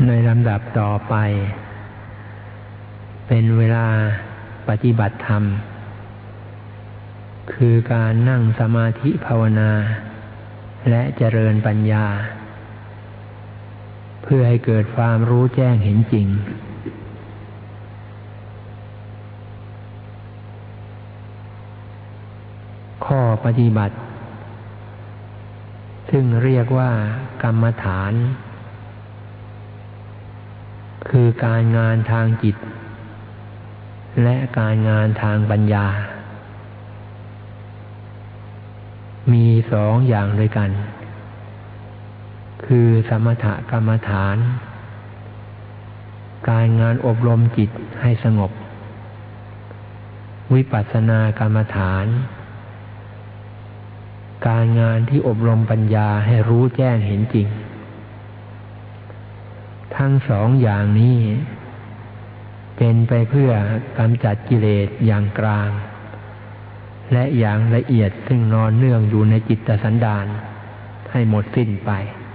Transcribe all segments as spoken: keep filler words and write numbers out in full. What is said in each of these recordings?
ในลำดับต่อไปเป็นเวลาปฏิบัติธรรมคือการนั่งสมาธิภาวนาและเจริญปัญญาเพื่อให้เกิดความรู้แจ้งเห็นจริงข้อปฏิบัติซึ่งเรียกว่ากรรมฐานคือการงานทางจิตและการงานทางปัญญามีสองอย่างด้วยกันคือสมถกรรมฐานการงานอบรมจิตให้สงบวิปัสสนากรรมฐานการงานที่อบรมปัญญาให้รู้แจ้งเห็นจริงทั้งสองอย่างนี้เป็นไปเพื่อกำจัดกิเลสอย่างกลางและอย่างละเอียดซึ่งนอนเนื่องอยู่ในจิตสันดานให้หมดสิ้นไป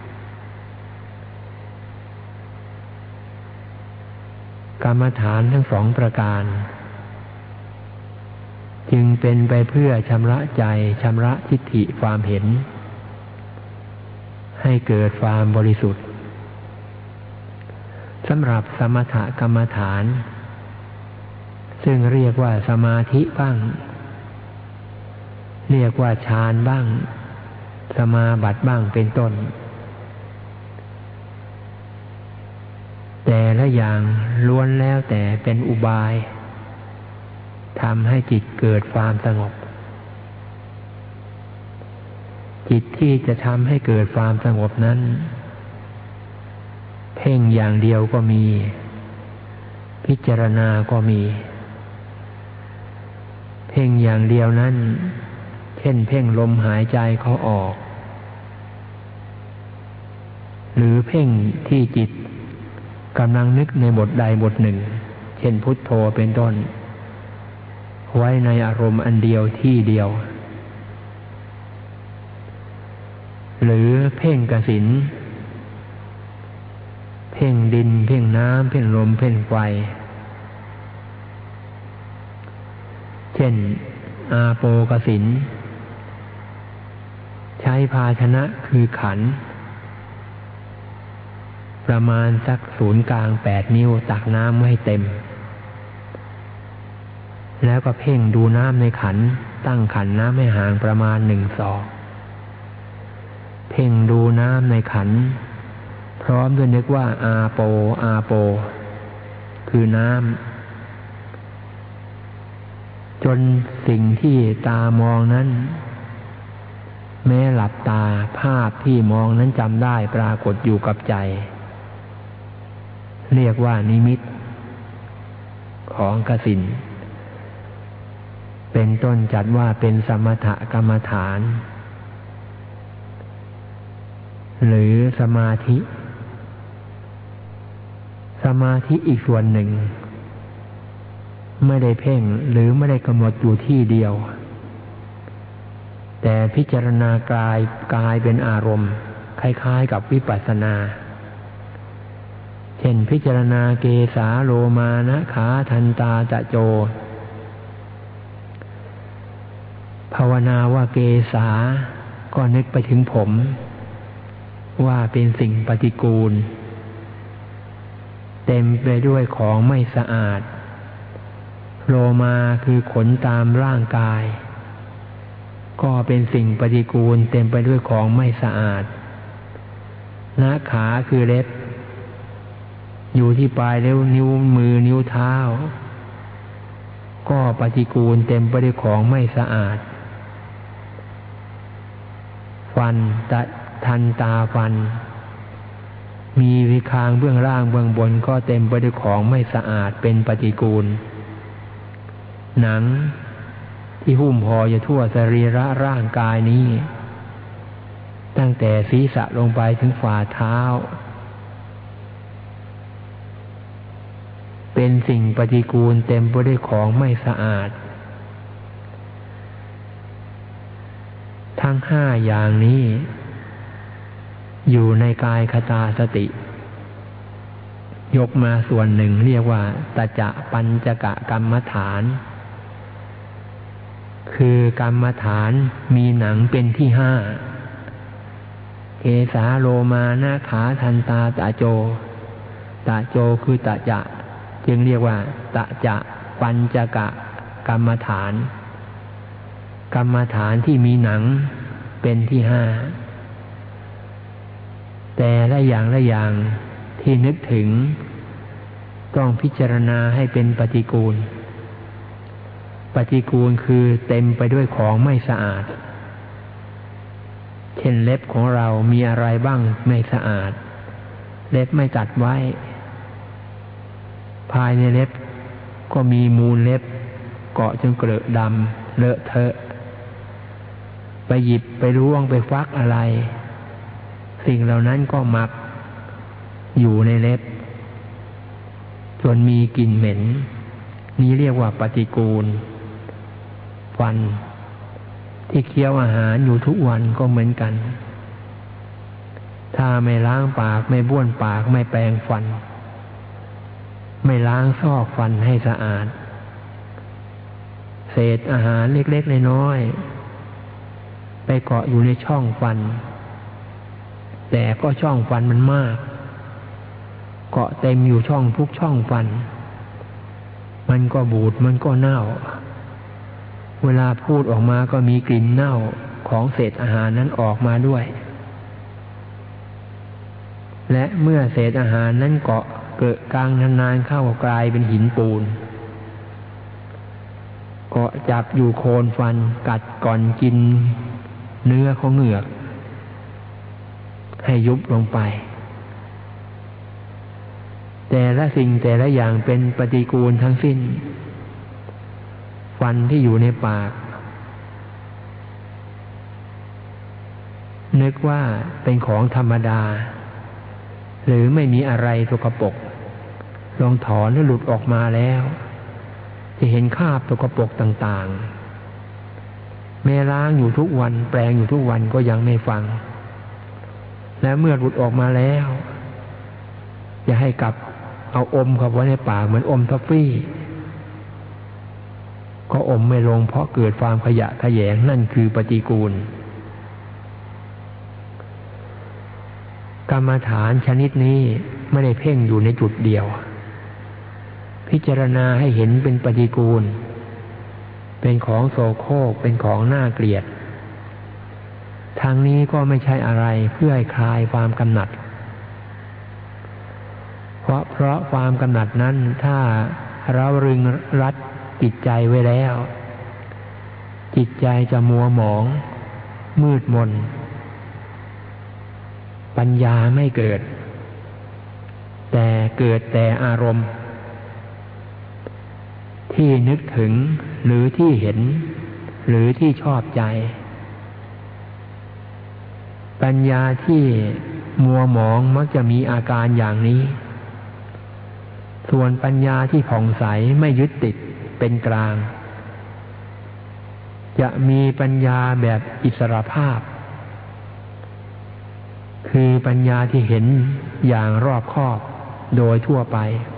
กรรมฐานทั้งสองประการจึงเป็นไปเพื่อชำระใจชำระทิฏฐิความเห็นให้เกิดความบริสุทธิ์สำหรับสมถกรรมฐานซึ่งเรียกว่าสมาธิบ้างเรียกว่าฌานบ้างสมาบัติบ้างเป็นต้นแต่ละอย่างล้วนแล้วแต่เป็นอุบายทำให้จิตเกิดความสงบจิตที่จะทำให้เกิดความสงบนั้นเพ่งอย่างเดียวก็มีพิจารณาก็มีเพ่งอย่างเดียวนั้นเช่นเพ่งลมหายใจเขาออกหรือเพ่งที่จิตกำลังนึกในบทใดบทหนึ่งเช่นพุทโธเป็นต้นไว้ในอารมณ์อันเดียวที่เดียวหรือเพ่งกสิณเพ่งดินเพ่งน้ำเพ่งลมเพ่งไฟเช่นอาโปกสิณใช้ภาชนะคือขันธ์ประมาณสักศูนย์กลางแปดนิ้วตักน้ำไว้ให้เต็มแล้วก็เพ่งดูน้ำในขันธ์ตั้งขันธ์น้ำให้ห่างประมาณหนึ่งศอกเพ่งดูน้ำในขันธ์พร้อมด้วยนึกว่าอาโปอาโปคือน้ำจนสิ่งที่ตามองนั้นแม้หลับตาภาพที่มองนั้นจำได้ปรากฏอยู่กับใจเรียกว่านิมิตของกสิณเป็นต้นจัดว่าเป็นสมถกรรมฐานหรือสมาธิสมาธิอีกส่วนหนึ่งไม่ได้เพ่งหรือไม่ได้กำหนดอยู่ที่เดียวแต่พิจารณากายกายเป็นอารมณ์คล้ายๆกับวิปัสสนาเช่นพิจารณาเกสาโลมานะขาทันตาจะโจภาวนาว่าเกสาก็นึกไปถึงผมว่าเป็นสิ่งปฏิกูลเต็มไปด้วยของไม่สะอาดโลมาคือขนตามร่างกายก็เป็นสิ่งปฏิกูลเต็มไปด้วยของไม่สะอาดนาขาคือเล็บอยู่ที่ปลายแล้วนิ้วมือนิ้วเท้าก็ปฏิกูลเต็มไปด้วยของไม่สะอาดฟันตะทันตาฟันมีวิคางเบื้องล่างเบื้องบนก็เต็มไปด้วยของไม่สะอาดเป็นปฏิกูลหนังที่หุ้มห่ออยู่ทั่วสรีระร่างกายนี้ตั้งแต่ศีรษะลงไปถึงฝ่าเท้าเป็นสิ่งปฏิกูลเต็มไปด้วยของไม่สะอาดทั้งห้าอย่างนี้อยู่ในกายคตาสติยกมาส่วนหนึ่งเรียกว่าตจะปัญจกกรรมฐานคือกรรมฐานมีหนังเป็นที่ห้าเกสาโลมานาขาทันตาตะโจตะโจคือตะจะจึงเรียกว่าตะจะปัญจกกรรมฐานกรรมฐานที่มีหนังเป็นที่ห้าแต่ละอย่างละอย่างที่นึกถึงต้องพิจารณาให้เป็นปฏิกูลปฏิกูลคือเต็มไปด้วยของไม่สะอาดเช่นเล็บของเรามีอะไรบ้างไม่สะอาดเล็บไม่ตัดไว้ภายในเล็บก็มีมูลเล็บเกาะจนเกลอะดำเลอะเทอะไปหยิบไปล้วงไปฟักอะไรสิ่งเหล่านั้นก็มักอยู่ในเล็บจนมีกลิ่นเหม็นนี้เรียกว่าปฏิกูลฟันที่เคี้ยวอาหารอยู่ทุกวันก็เหมือนกันถ้าไม่ล้างปากไม่บ้วนปากไม่แปรงฟันไม่ล้างซอกฟันให้สะอาดเศษอาหารเล็กๆน้อยๆไปเกาะอยู่ในช่องฟันแต่ก็ช่องฟันมันมากเกาะเต็มอยู่ช่องทุกช่องฟันมันก็บูดมันก็เน่าเวลาพูดออกมาก็มีกลิ่นเน่าของเศษอาหารนั้นออกมาด้วยและเมื่อเศษอาหารนั้นเกาะเกิดกลางนานๆเข้ากลายเป็นหินปูนเกาะจับอยู่โคนฟันกัดก่อนกินเนื้อของเหงือกให้ยุบลงไปแต่ละสิ่งแต่ละอย่างเป็นปฏิกูลทั้งสิ้นฟันที่อยู่ในปากนึกว่าเป็นของธรรมดาหรือไม่มีอะไรสกปรกลองถอนหรือหลุดออกมาแล้วจะเห็นคราบสกปรกต่างๆแม้ล้างอยู่ทุกวันแปรงอยู่ทุกวันก็ยังไม่ฟังและเมื่อหลุดออกมาแล้วอย่าให้กลับเอาอมเข้าไว้ในปากเหมือนอมทอฟฟี่ก็อมไม่ลงเพราะเกิดความขยะแขยงนั่นคือปฏิกูลกรรมฐานชนิดนี้ไม่ได้เพ่งอยู่ในจุดเดียวพิจารณาให้เห็นเป็นปฏิกูลเป็นของโสโครกเป็นของน่าเกลียดทางนี้ก็ไม่ใช่อะไรเพื่อให้คลายความกำหนัดเพราะเพราะความกำหนัดนั้นถ้าเรารึงรัดจิตใจไว้แล้วจิตใจจะมัวหมองมืดมนปัญญาไม่เกิดแต่เกิดแต่อารมณ์ที่นึกถึงหรือที่เห็นหรือที่ชอบใจปัญญาที่มัวหมองมักจะมีอาการอย่างนี้ส่วนปัญญาที่ผ่องใสไม่ยึดติดเป็นกลางจะมีปัญญาแบบอิสรภาพคือปัญญาที่เห็นอย่างรอบคอบโดยทั่วไป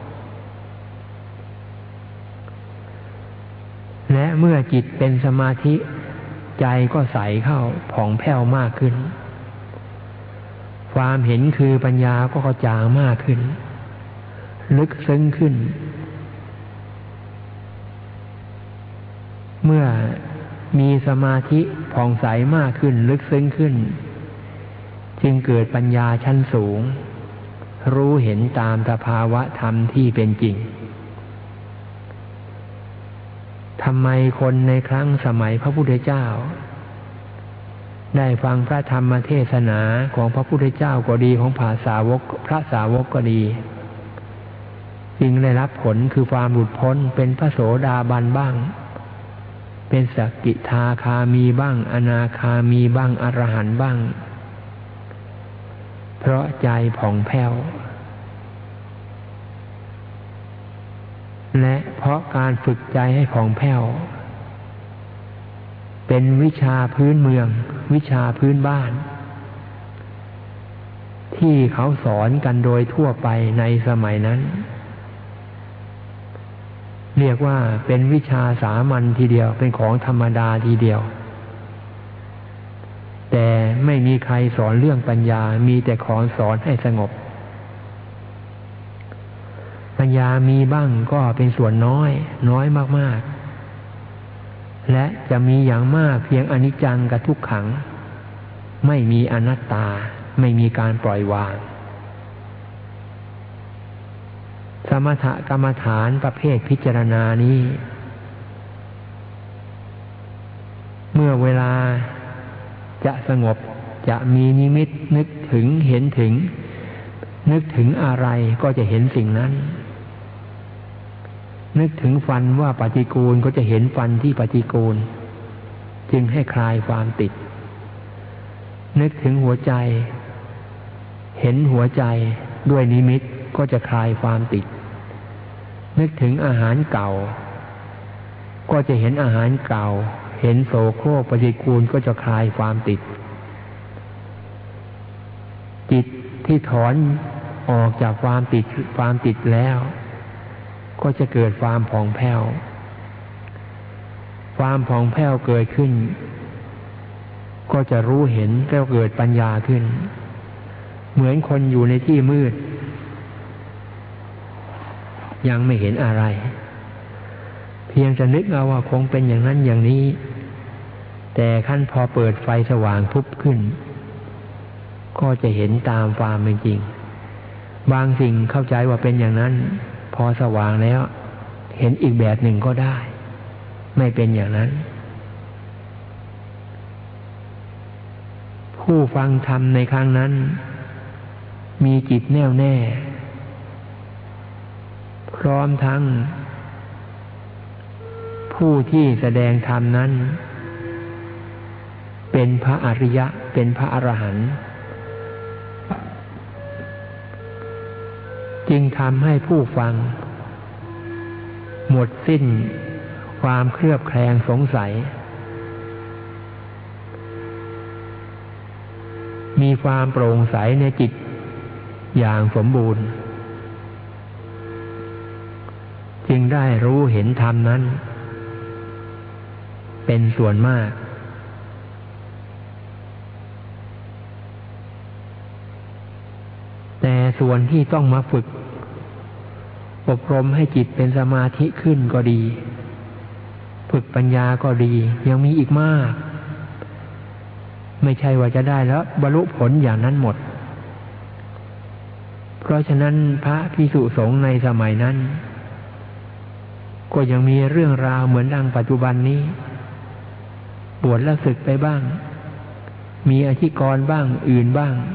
และเมื่อจิตเป็นสมาธิใจก็ใสเข้าผ่องแผ้วมากขึ้นความเห็นคือปัญญาก็กระจ่างมากขึ้นลึกซึ้งขึ้นเมื่อมีสมาธิผ่องใสมากขึ้นลึกซึ้งขึ้นจึงเกิดปัญญาชั้นสูงรู้เห็นตามสภาวะธรรมที่เป็นจริงทำไมคนในครั้งสมัยพระพุทธเจ้าได้ฟังพระธรรมเทศนาของพระพุทธเจ้าก็ดีของพระสาวกพระสาวกก็ดีจึงได้รับผลคือความหลุดพ้นเป็นพระโสดาบันบ้างเป็นสกิทาคามีบ้างอนาคามีบ้างอรหันต์บ้างเพราะใจผ่องแผ้วและเพราะการฝึกใจให้ผ่องแผ้วเป็นวิชาพื้นเมืองวิชาพื้นบ้านที่เขาสอนกันโดยทั่วไปในสมัยนั้นเรียกว่าเป็นวิชาสามัญทีเดียวเป็นของธรรมดาทีเดียวแต่ไม่มีใครสอนเรื่องปัญญามีแต่ของสอนให้สงบปัญญามีบ้างก็เป็นส่วนน้อยน้อยมากๆและจะมีอย่างมากเพียงอนิจจังกับทุกขังไม่มีอนัตตาไม่มีการปล่อยวางสมถกรรมฐานประเภทพิจารณานี้เมื่อเวลาจะสงบจะมีนิมิตนึกถึงเห็นถึงนึกถึงอะไรก็จะเห็นสิ่งนั้นนึกถึงฟันว่าปฏิกูลก็จะเห็นฟันที่ปฏิกูลจึงให้คลายความติดนึกถึงหัวใจเห็นหัวใจด้วยนิมิตก็จะคลายความติดนึกถึงอาหารเก่าก็จะเห็นอาหารเก่าเห็นโสโครกปฏิกูลก็จะคลายความติดจิตที่ถอนออกจากความติดความติดแล้วก็จะเกิดความผ่องแผ้วความผ่องแผ้วเกิดขึ้นก็จะรู้เห็นก็เกิดปัญญาขึ้นเหมือนคนอยู่ในที่มืดยังไม่เห็นอะไรเพียงจะนึกเอาว่าคงเป็นอย่างนั้นอย่างนี้แต่ขั้นพอเปิดไฟสว่างทุบขึ้นก็จะเห็นตามความเป็นจริงบางสิ่งเข้าใจว่าเป็นอย่างนั้นพอสว่างแล้วเห็นอีกแบบหนึ่งก็ได้ไม่เป็นอย่างนั้นผู้ฟังธรรมในครั้งนั้นมีจิตแน่วแน่พร้อมทั้งผู้ที่แสดงธรรมนั้นเป็นพระอริยะเป็นพระอรหันต์จึงทำให้ผู้ฟังหมดสิ้นความเคลือบแคลงสงสัยมีความโปร่งใสในจิตอย่างสมบูรณ์จึงได้รู้เห็นธรรมนั้นเป็นส่วนมากแต่ส่วนที่ต้องมาฝึกอบรมให้จิตเป็นสมาธิขึ้นก็ดีฝึกปัญญาก็ดียังมีอีกมากไม่ใช่ว่าจะได้แล้วบรรลุผลอย่างนั้นหมดเพราะฉะนั้นพระภิกษุสงฆ์ในสมัยนั้นก็ยังมีเรื่องราวเหมือนดังปัจจุบันนี้บวชแล้วศึกไปบ้างมีอธิกรณ์บ้างอื่นบ้าง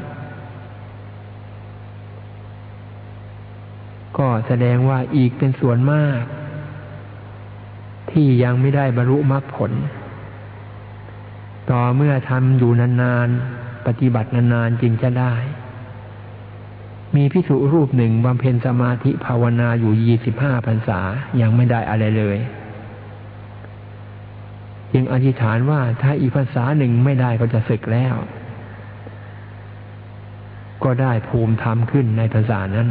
ก็แสดงว่าอีกเป็นส่วนมากที่ยังไม่ได้บรรลุมรรคผลต่อเมื่อทำอยู่นานๆปฏิบัตินานๆจึงจะได้มีภิกษุรูปหนึ่งบำเพ็ญสมาธิภาวนาอยู่ยี่สิบห้าพรรษายังไม่ได้อะไรเลยจึงอธิษฐานว่าถ้าอีกพรรษาหนึ่งไม่ได้ก็จะสึกแล้วก็ได้ภูมิธรรมขึ้นในพรรษานั้น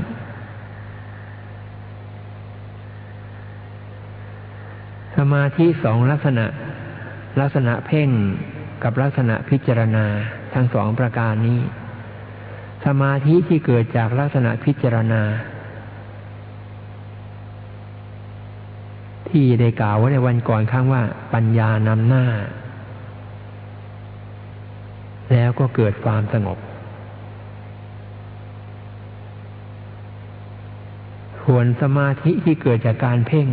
สมาธิสองลักษณะลักษณะเพ่งกับลักษณะพิจารณาทั้งสองประการนี้สมาธิที่เกิดจากลักษณะพิจารณาที่ได้กล่าวไว้ในวันก่อนข้างว่าปัญญานำหน้าแล้วก็เกิดความสงบส่วนสมาธิที่เกิดจากการเพ่ง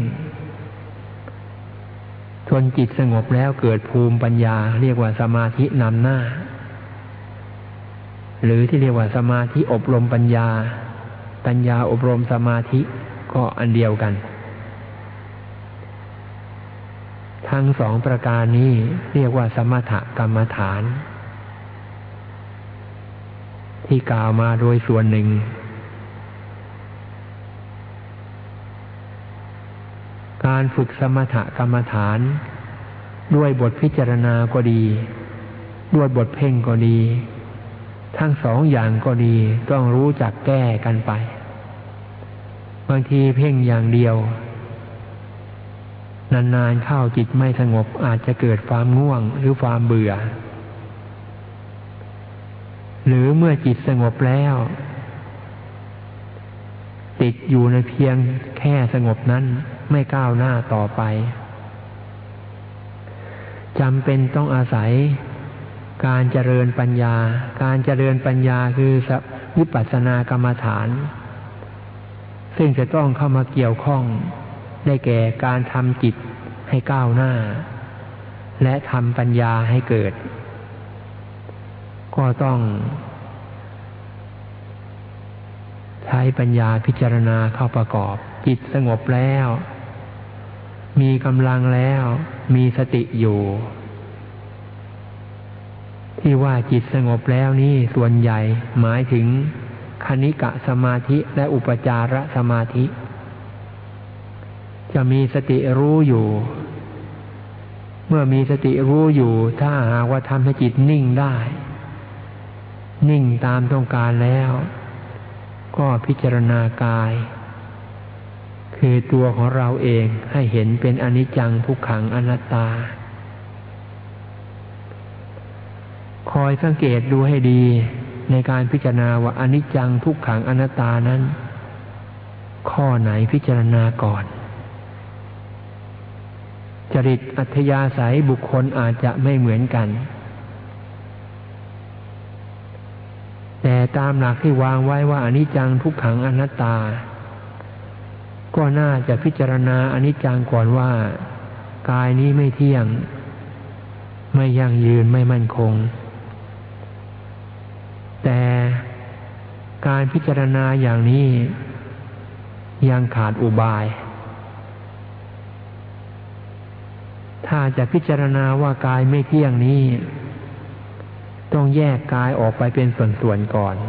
จนจิตสงบแล้วเกิดภูมิปัญญาเรียกว่าสมาธินำหน้าหรือที่เรียกว่าสมาธิอบรมปัญญาปัญญาอบรมสมาธิก็อันเดียวกันทั้งสองประการนี้เรียกว่าสมถกรรมฐานที่กล่าวมาโดยส่วนหนึ่งการฝึกสมถกรรมฐานด้วยบทพิจารณาก็ดีด้วยบทเพ่งก็ดีทั้งสองอย่างก็ดีต้องรู้จักแก้กันไปบางทีเพ่งอย่างเดียวนานๆเข้าจิตไม่สงบอาจจะเกิดความง่วงหรือความเบื่อหรือเมื่อจิตสงบแล้วติดอยู่ในเพียงแค่สงบนั้นไม่ก้าวหน้าต่อไปจำเป็นต้องอาศัยการเจริญปัญญาการเจริญปัญญาคือวิปัสสนากรรมฐานซึ่งจะต้องเข้ามาเกี่ยวข้องได้แก่การทำจิตให้ก้าวหน้าและทำปัญญาให้เกิดก็ต้องใช้ปัญญาพิจารณาเข้าประกอบจิตสงบแล้วมีกำลังแล้วมีสติอยู่ที่ว่าจิตสงบแล้วนี่ส่วนใหญ่หมายถึงคณิกะสมาธิและอุปจารสมาธิจะมีสติรู้อยู่เมื่อมีสติรู้อยู่ถ้าหากว่าทำให้จิตนิ่งได้นิ่งตามต้องการแล้วก็พิจารณากายคือตัวของเราเองให้เห็นเป็นอนิจจังทุกขังอนัตตาคอยสังเกตดูให้ดีในการพิจารณาว่าอนิจจังทุกขังอนัตตานั้นข้อไหนพิจารณาก่อนจริตอัธยาศัยบุคคลอาจจะไม่เหมือนกันแต่ตามหลักที่วางไว้ว่าอนิจจังทุกขังอนัตตาก็น่าจะพิจารณาอนิจจังก่อนว่ากายนี้ไม่เที่ยงไม่ยั่งยืนไม่มั่นคงแต่การพิจารณาอย่างนี้ยังขาดอุบายถ้าจะพิจารณาว่ากายไม่เที่ยงนี้ต้องแยกกายออกไปเป็นส่วนๆก่อน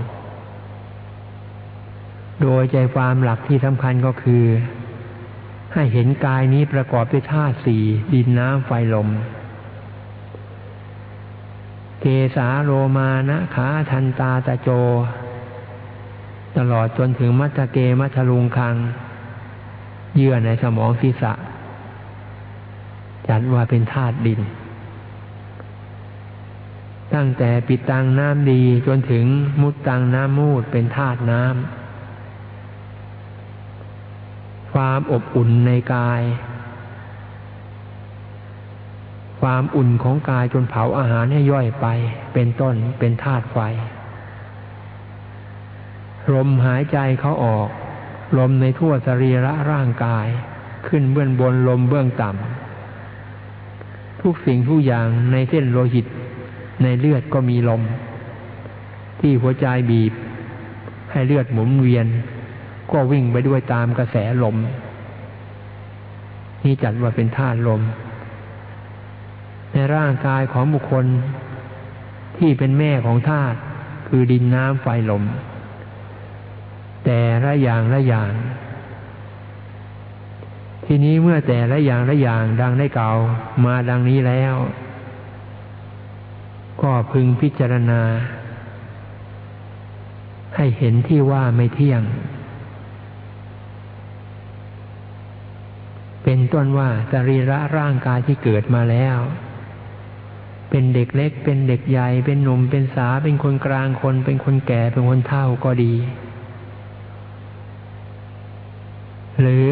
โดยใจความหลักที่สำคัญก็คือให้เห็นกายนี้ประกอบด้วยธาตุสี่ดินน้ำไฟลมเกสาโลมานะขาทันตาตะโจตลอดจนถึงมัทธเกมัทธลุงคังเยื่อในสมองศีรษะจัดว่าเป็นธาตุดินตั้งแต่ปิตังน้ำดีจนถึงมุตตังน้ำมูดเป็นธาตุน้ำความอบอุ่นในกายความอุ่นของกายจนเผาอาหารให้ย่อยไปเป็นต้นเป็นธาตุไฟลมหายใจเขาออกลมในทั่วสรีระร่างกายขึ้นเบื้องบนลมเบื้องต่ำทุกสิ่งทุกอย่างในเส้นโลหิตในเลือดก็มีลมที่หัวใจบีบให้เลือดหมุนเวียนก็วิ่งไปด้วยตามกระแสลมนี่จัดว่าเป็นธาตุลมในร่างกายของบุคคลที่เป็นแม่ของธาตุคือดินน้ำไฟลมแต่ละอย่างละอย่างทีนี้เมื่อแต่ละอย่างละอย่างดังได้กล่าวมาดังนี้แล้วก็พึงพิจารณาให้เห็นที่ว่าไม่เที่ยงเป็นต้นว่าสรีระร่างกายที่เกิดมาแล้วเป็นเด็กเล็กเป็นเด็กใหญ่เป็นหนุ่มเป็นสาวเป็นคนกลางคนเป็นคนแก่เป็นคนเฒ่าก็ดีหรือ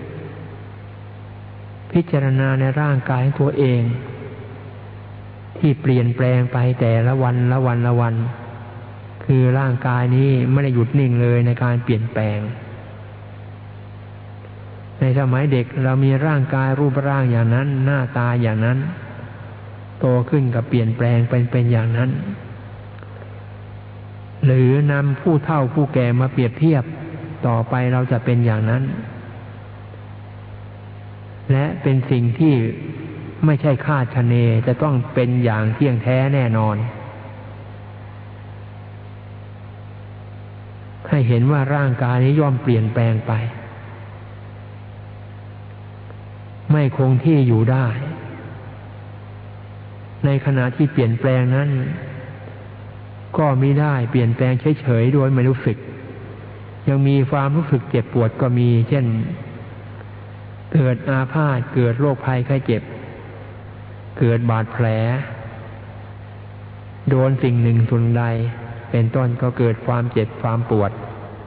พิจารณาในร่างกายของตัวเองที่เปลี่ยนแปลงไปแต่ละวันละวันละวันคือร่างกายนี้ไม่ได้หยุดนิ่งเลยในการเปลี่ยนแปลงในสมัยเด็กเรามีร่างกายรูปร่างอย่างนั้นหน้าตาอย่างนั้นโตขึ้นกับเปลี่ยนแปลงเป็นเป็นอย่างนั้นหรือนำผู้เฒ่าผู้แก่มาเปรียบเทียบต่อไปเราจะเป็นอย่างนั้นและเป็นสิ่งที่ไม่ใช่คาดคะเนจะต้องเป็นอย่างเที่ยงแท้แน่นอนให้เห็นว่าร่างกายนี้ย่อมเปลี่ยนแปลงไปไม่คงที่อยู่ได้ในขณะที่เปลี่ยนแปลงนั้นก็มิได้เปลี่ยนแปลงเฉยๆโดยไม่รู้สึกยังมีความรู้สึกเจ็บปวดก็มีเช่นเกิดอาพาธเกิดโรคภัยไข้เจ็บเกิดบาดแผลโดนสิ่งหนึ่งสิ่งใดเป็นต้นก็เกิดความเจ็บความปวด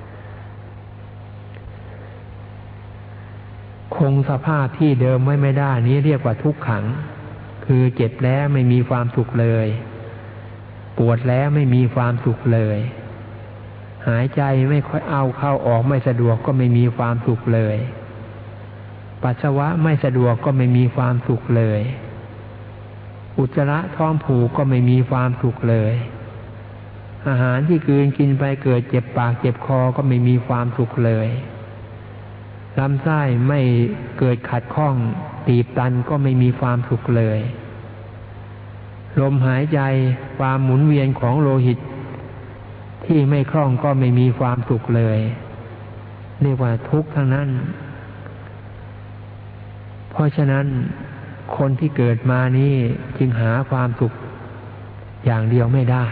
คงสภาพที่เดิมไว้ไม่ได้นี้เรียกว่าทุกขังคือเจ็บแล้วไม่มีความสุขเลยปวดแล้วไม่มีความสุขเลยหายใจไม่ค่อยเอาเข้าออกไม่สะดวกก็ไม่มีความสุขเลยปัสสาวะไม่สะดวกก็ไม่มีความสุขเลยอุจจาระท้องผูกก็ไม่มีความสุขเลยอาหารที่กลืนกินไปเกิดเจ็บปากเจ็บคอก็ไม่มีความสุขเลยลำไส้ไม่เกิดขัดข้องตีบตันก็ไม่มีความสุขเลยลมหายใจความหมุนเวียนของโลหิตที่ไม่คล่องก็ไม่มีความสุขเลยเรียกว่าทุกข์ทั้งนั้นเพราะฉะนั้นคนที่เกิดมานี้จึงหาความสุขอย่างเดียวไม่ได้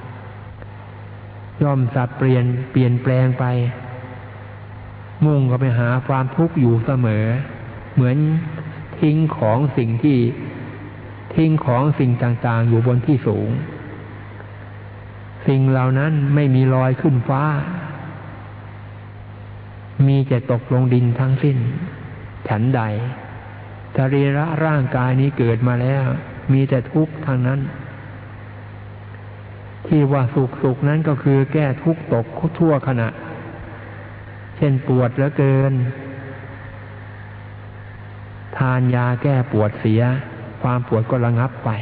ย่อมสับเปลี่ยนเปลี่ยนแปลงไปมุ่งก็ไปหาความทุกข์อยู่เสมอเหมือนทิ้งของสิ่งที่ทิ้งของสิ่งต่างๆอยู่บนที่สูงสิ่งเหล่านั้นไม่มีลอยขึ้นฟ้ามีแต่ตกลงดินทั้งสิ้นฉันใดสรีระร่างกายนี้เกิดมาแล้วมีแต่ทุกข์ทางนั้นที่ว่าสุขสุขนั้นก็คือแก้ทุกข์ตกทั่วขณะเช่นปวดเหลือเกินทานยาแก้ปวดเสียความปวดก็ระงับไป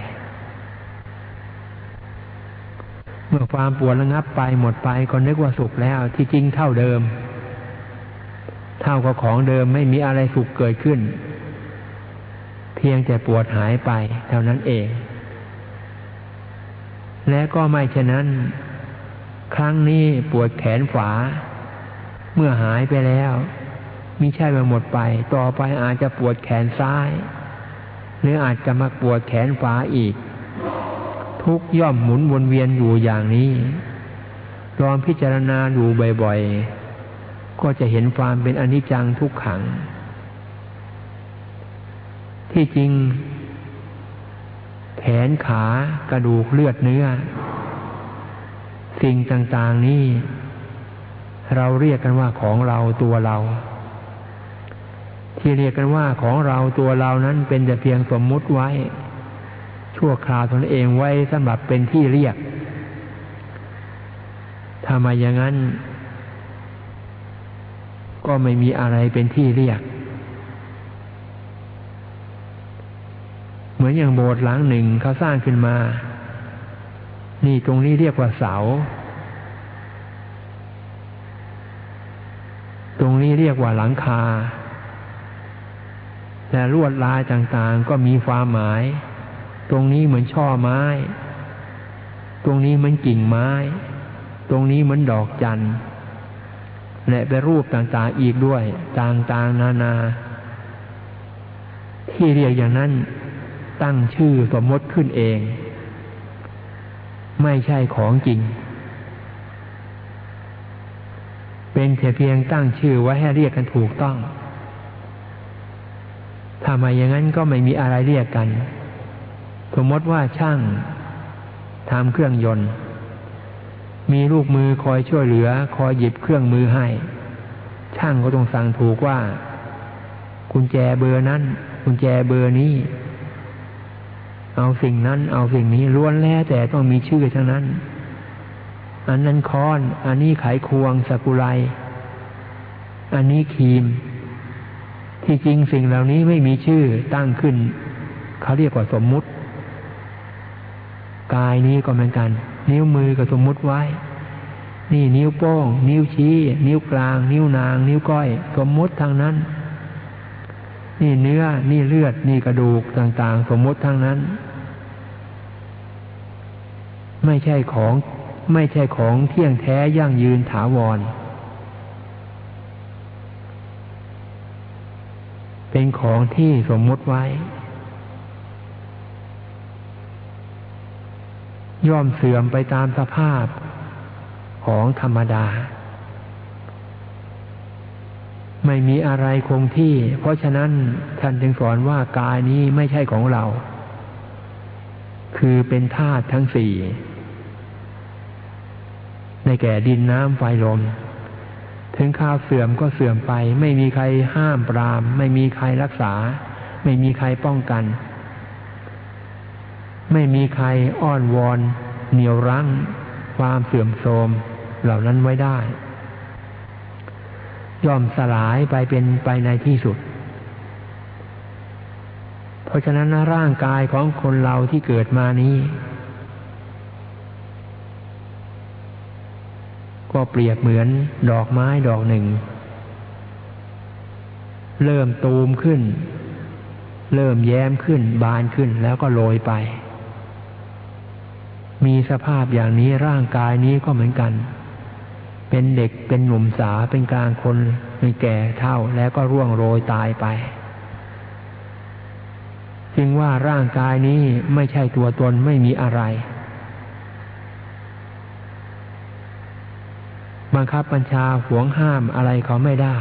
เมื่อความปวดระงับไปหมดไปก็นึกว่าสุขแล้วที่จริงเท่าเดิมเท่ากับของเดิมไม่มีอะไรสุขเกิดขึ้นเพียงแต่ปวดหายไปเท่านั้นเองและก็ไม่เช่นนั้นครั้งนี้ปวดแขนขวาเมื่อหายไปแล้วมิใช่ว่าหมดไปต่อไปอาจจะปวดแขนซ้ายหรืออาจจะมาปวดแขนขวาอีกทุกย่อมหมุนวนเวียนอยู่อย่างนี้ลองพิจารณาดูบ่อยๆก็จะเห็นความเป็นอนิจจังทุกขังที่จริงแขนขากระดูกเลือดเนื้อสิ่งต่างๆนี้เราเรียกกันว่าของเราตัวเราที่เรียกกันว่าของเราตัวเรานั้นเป็นแต่เพียงสมมุติไว้ชั่วคราวตนเองไว้สำหรับเป็นที่เรียกถ้ามาอย่างนั้นก็ไม่มีอะไรเป็นที่เรียกเหมือนอย่างโบสถ์หลังหนึ่งเขาสร้างขึ้นมานี่ตรงนี้เรียกว่าเสาตรงนี้เรียกว่าหลังคาแต่ลวดลายต่างๆก็มีความหมายตรงนี้เหมือนช่อไม้ตรงนี้เหมือนกิ่งไม้ตรงนี้เหมือนดอกจันทร์และเป็นรูปต่างๆอีกด้วยต่างๆนานาที่เรียกอย่างนั้นตั้งชื่อสมมติขึ้นเองไม่ใช่ของจริงเป็นแค่เพียงตั้งชื่อไว้ให้เรียกกันถูกต้องถ้าไม่อย่างนั้นก็ไม่มีอะไรเรียกกันสมมติว่าช่างทำเครื่องยนต์มีลูกมือคอยช่วยเหลือคอยหยิบเครื่องมือให้ช่างก็ต้องสั่งถูกว่ากุญแจเบอร์นั้นกุญแจเบอร์นี้เอาสิ่งนั้นเอาสิ่งนี้ล้วนแล้วแต่ต้องมีชื่อทั้งนั้นอันนั้นค้อนอันนี้ไขควงสกุไลอันนี้ครีมที่จริงสิ่งเหล่านี้ไม่มีชื่อตั้งขึ้นเขาเรียกว่าสมมุติกายนี้ก็เหมือนกันนิ้วมือก็สมมุติไว้นี่นิ้วโป้งนิ้วชี้นิ้วกลางนิ้วนางนิ้วก้อยสมมุติทางนั้นนี่เนื้อนี่เลือดนี่กระดูกต่างๆสมมุติทางนั้นไม่ใช่ของไม่ใช่ของเที่ยงแท้ยั่งยืนถาวรเป็นของที่สมมุติไว้ย่อมเสื่อมไปตามสภาพของธรรมดาไม่มีอะไรคงที่เพราะฉะนั้นท่านจึงสอนว่ากายนี้ไม่ใช่ของเราคือเป็นธาตุทั้งสี่ในแก่ดินน้ำไฟลมถึงข้าวเสื่อมก็เสื่อมไปไม่มีใครห้ามปรามไม่มีใครรักษาไม่มีใครป้องกันไม่มีใครอ้อนวอนเหนี่ยวรั้งความเสื่อมโทรมเหล่านั้นไว้ได้ย่อมสลายไปเป็นไปในที่สุดเพราะฉะนั้นร่างกายของคนเราที่เกิดมานี้ก็เปรียบเหมือนดอกไม้ดอกหนึ่งเริ่มตูมขึ้นเริ่มแย้มขึ้นบานขึ้นแล้วก็โรยไปมีสภาพอย่างนี้ร่างกายนี้ก็เหมือนกันเป็นเด็กเป็นหนุ่มสาวเป็นกลางคนเป็นแก่เฒ่าแล้วก็ร่วงโรยตายไปจึงว่าร่างกายนี้ไม่ใช่ตัวตนไม่มีอะไรบังคับบัญชาหวงห้ามอะไรเขาไม่ได้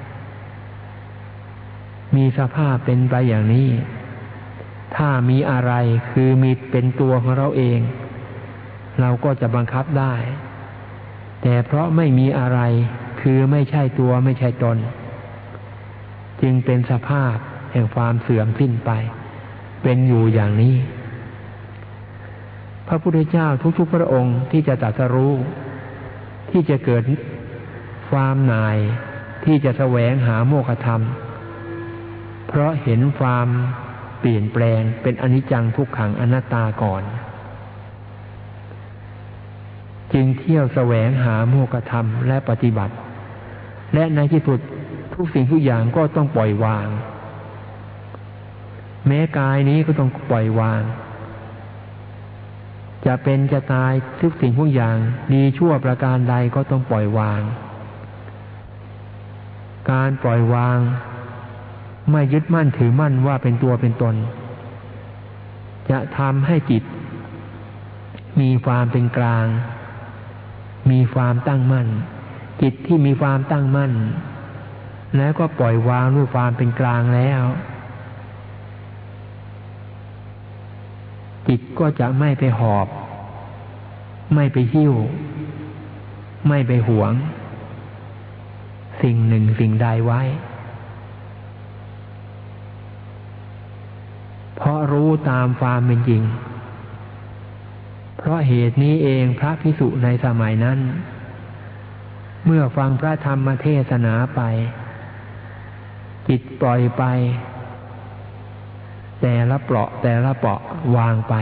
มีสภาพเป็นไปอย่างนี้ถ้ามีอะไรคือมีเป็นตัวของเราเองเราก็จะบังคับได้แต่เพราะไม่มีอะไรคือไม่ใช่ตัวไม่ใช่ตนจึงเป็นสภาพแห่งความเสื่อมสิ้นไปเป็นอยู่อย่างนี้พระพุทธเจ้าทุกๆพระองค์ที่จะตรัสรู้ที่จะเกิดความหน่ายที่จะแสวงหาโมฆะธรรมเพราะเห็นความเปลี่ยนแปลงเป็นอนิจจังทุกขังอนัตตาก่อนจึงเที่ยวแสวงหาโมฆะธรรมและปฏิบัติและในที่สุดทุกสิ่งทุกอย่างก็ต้องปล่อยวางแม้กายนี้ก็ต้องปล่อยวางจะเป็นจะตายทุกสิ่งทุกอย่างดีชั่วประการใดก็ต้องปล่อยวางการปล่อยวางไม่ยึดมั่นถือมั่นว่าเป็นตัวเป็นตนจะทำให้จิตมีความเป็นกลางมีความตั้งมั่นจิตที่มีความตั้งมั่นแล้วก็ปล่อยวางด้วยความเป็นกลางแล้วจิตก็จะไม่ไปหอบไม่ไปหิ้วไม่ไปหวงสิ่งหนึ่งสิ่งใดไว้เพราะรู้ตามความเป็นจริงเพราะเหตุนี้เองพระภิกษุในสมัยนั้นเมื่อฟังพระธรรมเทศนาไปจิตปล่อยไปแต่ละเปราะแต่ละเปราะวางไป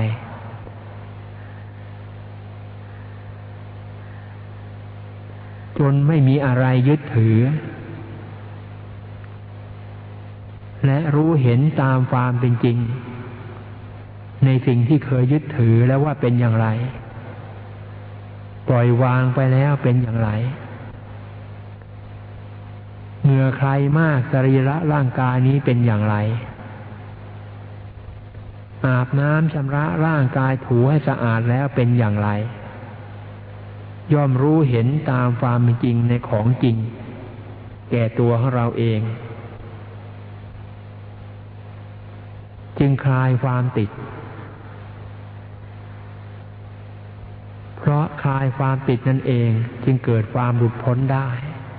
จนไม่มีอะไรยึดถือและรู้เห็นตามความเป็นจริงในสิ่งที่เคยยึดถือแล้วว่าเป็นอย่างไรปล่อยวางไปแล้วเป็นอย่างไรเหงื่อใครมากสรีระร่างกายนี้เป็นอย่างไรอาบน้ำชำระร่างกายถูให้สะอาดแล้วเป็นอย่างไรย่อมรู้เห็นตามความเป็นจริงในของจริงแก่ตัวของเราเองจึงคลายความติดเพราะคลายความติดนั่นเองจึงเกิดความหลุดพ้นได้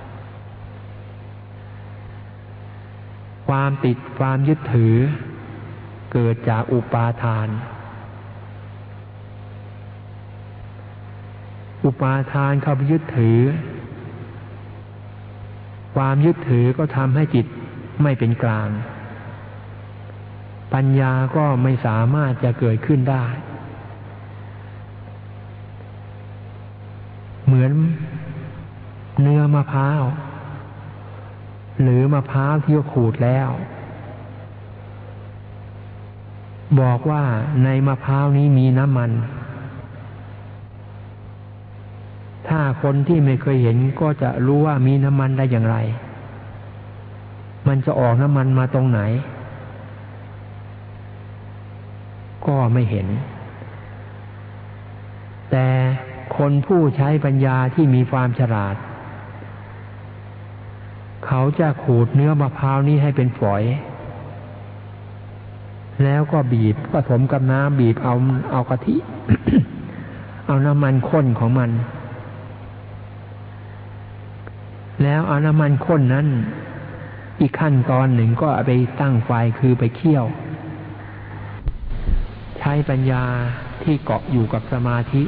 ความติดความยึดถือเกิดจากอุปาทานอุปาทานเข้าไปยึดถือความยึดถือก็ทำให้จิตไม่เป็นกลางปัญญาก็ไม่สามารถจะเกิดขึ้นได้เหมือนเนื้อมะพร้าวหรือมะพร้าวที่ขูดแล้วบอกว่าในมะพร้าวนี้มีน้ำมันถ้าคนที่ไม่เคยเห็นก็จะรู้ว่ามีน้ำมันได้อย่างไรมันจะออกน้ำมันมาตรงไหนก็ไม่เห็นแต่คนผู้ใช้ปัญญาที่มีความฉลาดเขาจะขูดเนื้อมะพร้าวนี้ให้เป็นฝอยแล้วก็บีบผสมกับน้ำบีบเอาเอากะทิ เอาน้ำมันข้นของมันแล้วเอาน้ำมันข้นนั้นอีกขั้นตอนหนึ่งก็เอาไปตั้งไฟคือไปเคี่ยวใช้ปัญญาที่เกาะอยู่กับสมาธิ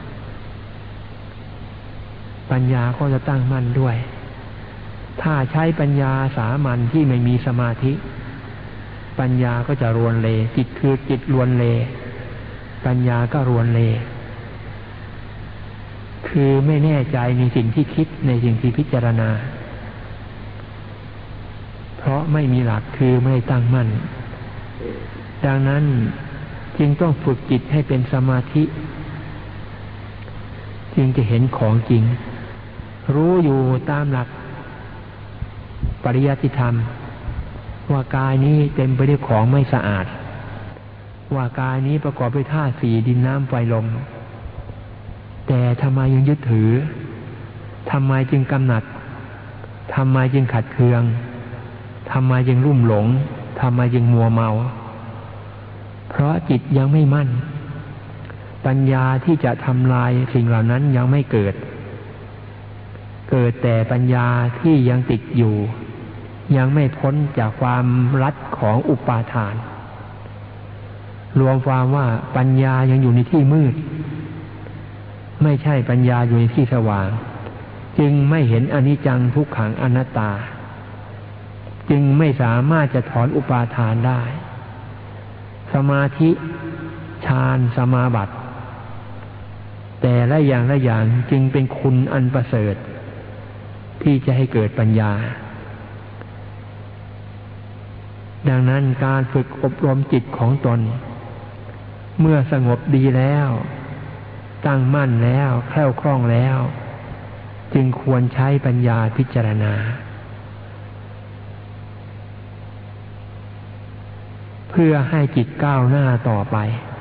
ปัญญาก็จะตั้งมั่นด้วยถ้าใช้ปัญญาสามัญที่ไม่มีสมาธิปัญญาก็จะรวนเลจิตคือจิตรวนเลปัญญาก็รวนเลคือไม่แน่ใจในสิ่งที่คิดในสิ่งที่พิจารณาเพราะไม่มีหลักคือไม่ตั้งมั่นดังนั้นจึงต้องฝึกจิตให้เป็นสมาธิจึงจะเห็นของจริงรู้อยู่ตามหลักปริยัติธรรมว่ากายนี้เต็มไปด้วยของไม่สะอาดว่ากายนี้ประกอบด้วยธาตุสี่ดินน้ำไฟลมแต่ทำไมยังยึดถือทำไมจึงกำหนัดทำไมจึงขัดเคืองทำไมจึงลุ่มหลงทำไมจึงมัวเมาเพราะจิตยังไม่มั่นปัญญาที่จะทำลายสิ่งเหล่านั้นยังไม่เกิดเกิดแต่ปัญญาที่ยังติดอยู่ยังไม่พ้นจากความรัดของอุปาทานรวมความว่าปัญญายังอยู่ในที่มืดไม่ใช่ปัญญาอยู่ในที่สว่างจึงไม่เห็นอนิจจังทุกขังอนัตตาจึงไม่สามารถจะถอนอุปาทานได้สมาธิฌานสมาบัติแต่ละอย่างละอย่างจึงเป็นคุณอันประเสริฐที่จะให้เกิดปัญญาดังนั้นการฝึกอบรมจิตของตนเมื่อสงบดีแล้วตั้งมั่นแล้วแคล่วคล่องแล้วจึงควรใช้ปัญญาพิจารณาเพื่อให้จิตก้าวหน้าต่อไป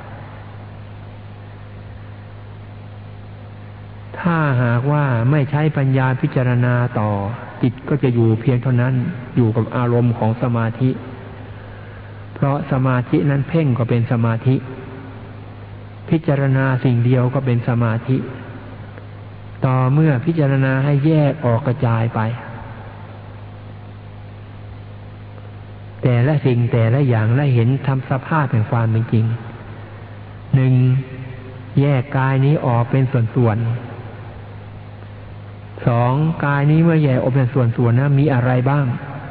ถ้าหากว่าไม่ใช้ปัญญาพิจารณาต่อจิตก็จะอยู่เพียงเท่านั้นอยู่กับอารมณ์ของสมาธิเพราะสมาธินั้นเพ่งก็เป็นสมาธิพิจารณาสิ่งเดียวก็เป็นสมาธิต่อเมื่อพิจารณาให้แยกออกกระจายไปแต่ละสิ่งแต่ละอย่างและเห็นทำสภาพแห่งความเป็นจริงหนึ่งแยกกายนี้ออกเป็นส่วนๆสองกายนี้เมื่อแยกออกเป็นส่วนๆนะมีอะไรบ้าง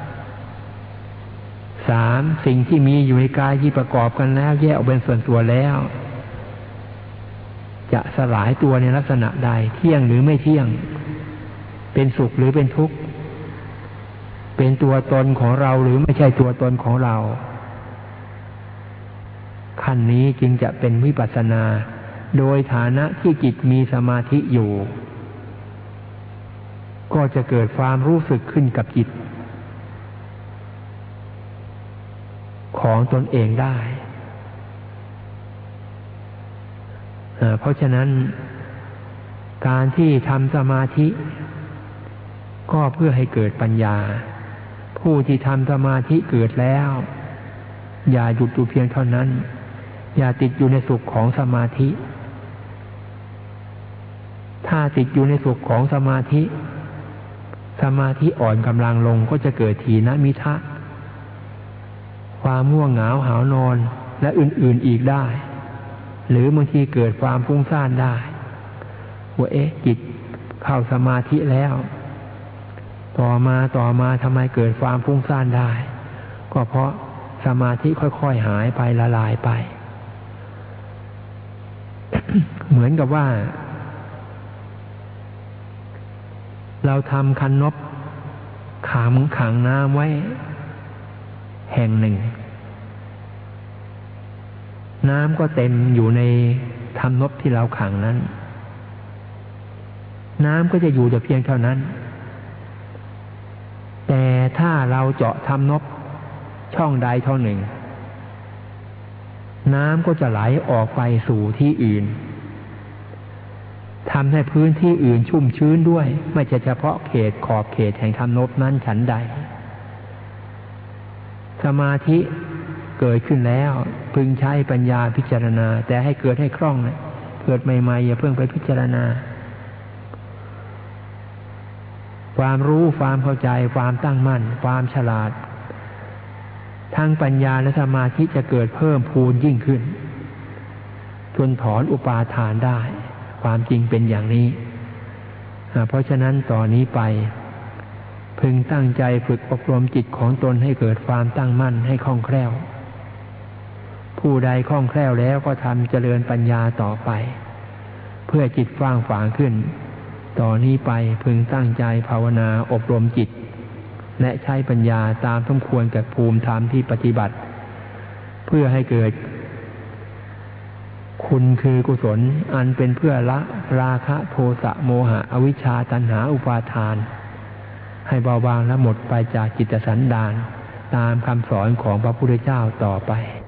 สามสิ่งที่มีอยู่ในกายที่ประกอบกันแล้วแยกออกเป็นส่วนๆแล้วจะสลายตัวในลักษณะใดเที่ยงหรือไม่เที่ยงเป็นสุขหรือเป็นทุกข์เป็นตัวตนของเราหรือไม่ใช่ตัวตนของเราขั้นนี้จึงจะเป็นวิปัสสนาโดยฐานะที่จิตมีสมาธิอยู่ก็จะเกิดความรู้สึกขึ้นกับจิตของตนเองได้เพราะฉะนั้นการที่ทำสมาธิก็เพื่อให้เกิดปัญญาผู้ที่ทำสมาธิเกิดแล้วอย่าหยุดอยู่เพียงเท่านั้นอย่าติดอยู่ในสุขของสมาธิถ้าติดอยู่ในสุขของสมาธิสมาธิอ่อนกำลังลงก็จะเกิดถีนมิทะความง่วงเหงาหาวนอนและอื่นๆอีกได้หรือบางทีเกิดความฟุ้งซ่านได้ว่าเอ๊ะจิตเข้าสมาธิแล้วต่อมาต่อมาทำไมเกิดความฟุ้งซ่านได้ก็เพราะสมาธิค่อยๆหายไปละลายไป เหมือนกับว่าเราทำคันนบขังขังน้ำไว้แห่งหนึ่งน้ำก็เต็มอยู่ในทำนบที่เราขังนั้นน้ำก็จะอยู่แต่เพียงเท่านั้นแต่ถ้าเราเจาะทำนบช่องใดช่องหนึ่งน้ำก็จะไหลออกไปสู่ที่อื่นทำให้พื้นที่อื่นชุ่มชื้นด้วยไม่ใช่เฉพาะเขตขอบเขตแห่งธรรมนบนั้นฉันใดสมาธิเกิดขึ้นแล้วพึงใช้ปัญญาพิจารณาแต่ให้เกิดให้คล่องนะเกิดใหม่ๆอย่าเพิ่งไปพิจารณาความรู้ความเข้าใจความตั้งมั่นความฉลาดทั้งปัญญาและสมาธิจะเกิดเพิ่มพูนยิ่งขึ้นจนถอนอุปาทานได้ความจริงเป็นอย่างนี้เพราะฉะนั้นต่อนนี้ไปพึงตั้งใจฝึกอบรมจิตของตนให้เกิดความตั้งมั่นให้คล่องแคล่วผู้ใดคล่องแคล่วแล้วก็ทำเจริญปัญญาต่อไปเพื่อจิตฟ้างฝางขึ้นต่อนนี้ไปพึงตั้งใจภาวนาอบรมจิตและใช้ปัญญาตามสมควรกับภูมิธรรมที่ปฏิบัติเพื่อให้เกิดคุณคือกุศลอันเป็นเพื่อละราคะโทสะโมหะอวิชชาตัณหาอุปาทานให้เบาบางและหมดไปจากจิตสันดานตามคำสอนของพระพุทธเจ้าต่อไป